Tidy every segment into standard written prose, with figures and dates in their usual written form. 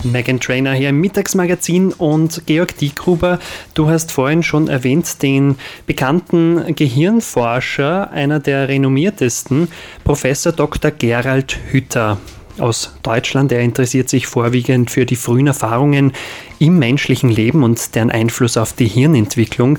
Meghan Trainor hier im Mittagsmagazin und Georg Diekgruber, du hast vorhin schon erwähnt, den bekannten Gehirnforscher, einer der renommiertesten, Professor Dr. Gerald Hüther aus Deutschland. Er interessiert sich vorwiegend für die frühen Erfahrungen im menschlichen Leben und deren Einfluss auf die Hirnentwicklung,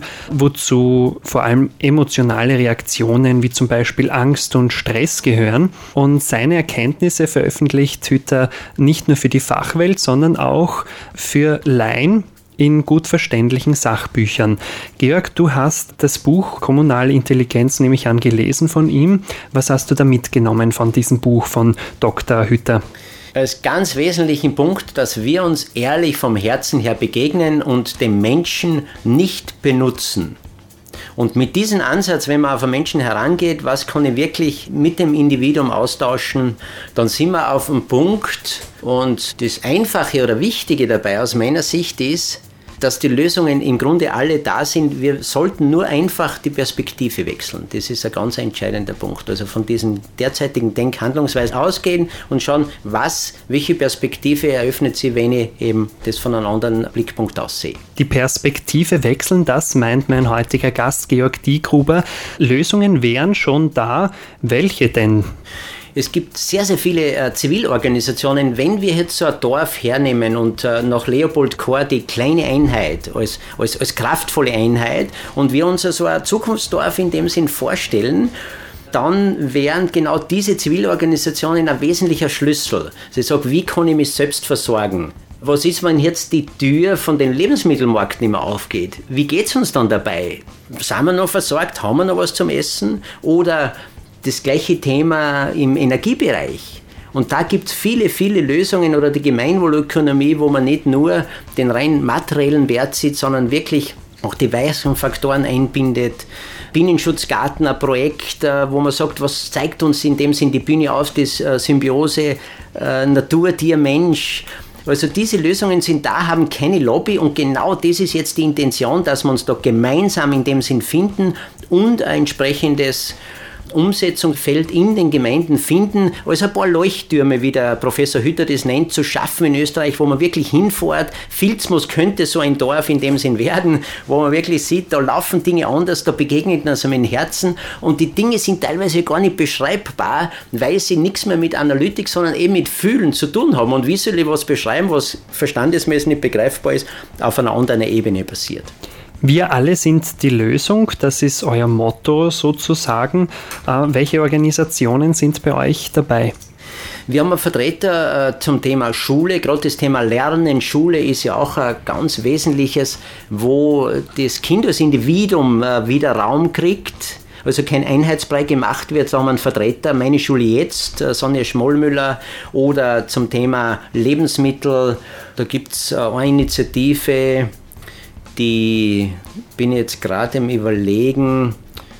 wozu vor allem emotionale Reaktionen wie zum Beispiel Angst und Stress gehören. Und seine Erkenntnisse veröffentlicht Hüther nicht nur für die Fachwelt, sondern auch für Laien in gut verständlichen Sachbüchern. Georg, du hast das Buch Kommunale Intelligenz, nehme ich an, gelesen von ihm. Was hast du da mitgenommen von diesem Buch von Dr. Hüther? Als ganz wesentlichen Punkt, dass wir uns ehrlich vom Herzen her begegnen und den Menschen nicht benutzen. Und mit diesem Ansatz, wenn man auf einen Menschen herangeht, was kann ich wirklich mit dem Individuum austauschen, dann sind wir auf dem Punkt. Und das Einfache oder Wichtige dabei aus meiner Sicht ist, dass die Lösungen im Grunde alle da sind. Wir sollten nur einfach die Perspektive wechseln. Das ist ein ganz entscheidender Punkt. Also von diesen derzeitigen Denkhandlungsweisen ausgehen und schauen, welche Perspektive eröffnet sie, wenn ich eben das von einem anderen Blickpunkt aus sehe. Die Perspektive wechseln, das meint mein heutiger Gast Georg Diekgruber. Lösungen wären schon da. Welche denn? Es gibt sehr, sehr viele Zivilorganisationen. Wenn wir jetzt so ein Dorf hernehmen und nach Leopold Kohr die kleine Einheit als kraftvolle Einheit und wir uns so ein Zukunftsdorf in dem Sinn vorstellen, dann wären genau diese Zivilorganisationen ein wesentlicher Schlüssel. Sie sagen, wie kann ich mich selbst versorgen? Was ist, wenn jetzt die Tür von den Lebensmittelmarkt nicht mehr aufgeht? Wie geht es uns dann dabei? Sind wir noch versorgt? Haben wir noch was zum Essen? Oder das gleiche Thema im Energiebereich. Und da gibt es viele, viele Lösungen oder die Gemeinwohlökonomie, wo man nicht nur den rein materiellen Wert sieht, sondern wirklich auch die weichen Faktoren einbindet. Bienenschutzgarten, ein Projekt, wo man sagt, was zeigt uns in dem Sinn die Bühne auf, das Symbiose Natur, Tier, Mensch. Also diese Lösungen sind da, haben keine Lobby und genau das ist jetzt die Intention, dass wir uns da gemeinsam in dem Sinn finden und ein entsprechendes Umsetzungsfeld in den Gemeinden finden, also ein paar Leuchttürme, wie der Professor Hüther das nennt, zu schaffen in Österreich, wo man wirklich hinfährt. Vilsmos könnte so ein Dorf in dem Sinn werden, wo man wirklich sieht, da laufen Dinge anders, da begegnet man so mit dem Herzen und die Dinge sind teilweise gar nicht beschreibbar, weil sie nichts mehr mit Analytik, sondern eben mit Fühlen zu tun haben und wie soll ich was beschreiben, was verstandesmäßig nicht begreifbar ist, auf einer anderen Ebene passiert. Wir alle sind die Lösung, das ist euer Motto sozusagen. Welche Organisationen sind bei euch dabei? Wir haben einen Vertreter zum Thema Schule, gerade das Thema Lernen. Schule ist ja auch ein ganz wesentliches, wo das Kind als Individuum wieder Raum kriegt. Also kein Einheitsbrei gemacht wird, da haben wir einen Vertreter, Meine Schule jetzt, Sonja Schmollmüller, oder zum Thema Lebensmittel, da gibt es eine Initiative, die bin jetzt gerade im Überlegen,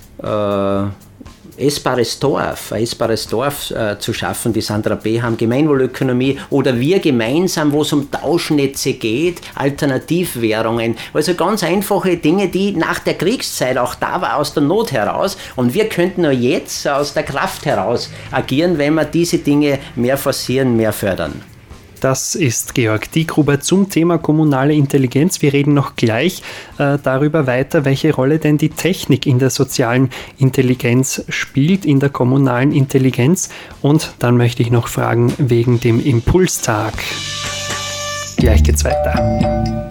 essbares Dorf zu schaffen, die Sandra B. haben, Gemeinwohlökonomie oder wir gemeinsam, wo es um Tauschnetze geht, Alternativwährungen, also ganz einfache Dinge, die nach der Kriegszeit auch da war, aus der Not heraus und wir könnten nur jetzt aus der Kraft heraus agieren, wenn wir diese Dinge mehr forcieren, mehr fördern. Das ist Georg Diekgruber zum Thema kommunale Intelligenz. Wir reden noch gleich darüber weiter, welche Rolle denn die Technik in der sozialen Intelligenz spielt, in der kommunalen Intelligenz. Und dann möchte ich noch fragen wegen dem Impulstag. Gleich geht's weiter.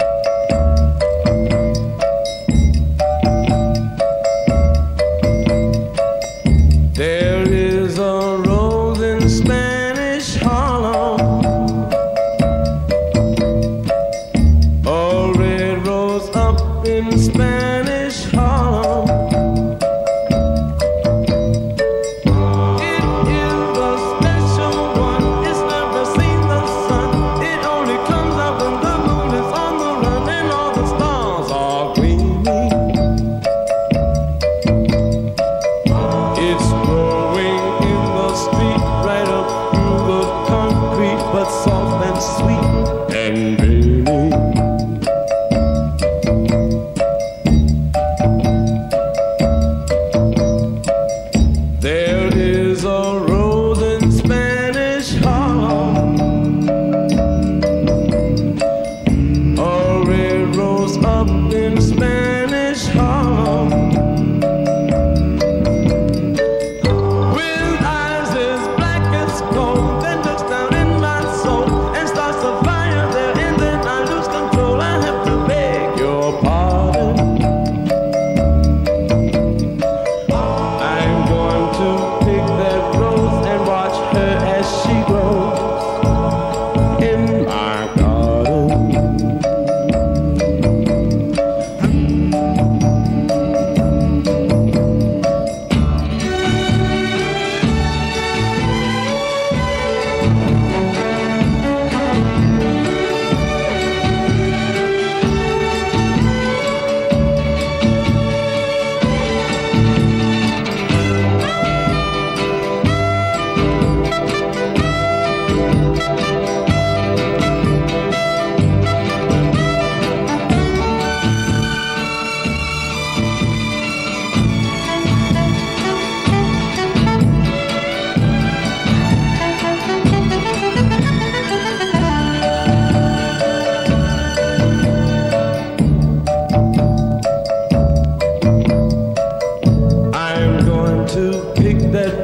On the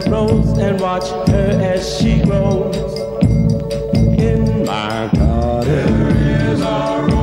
rose and watch her as she grows. In my garden there is a rose.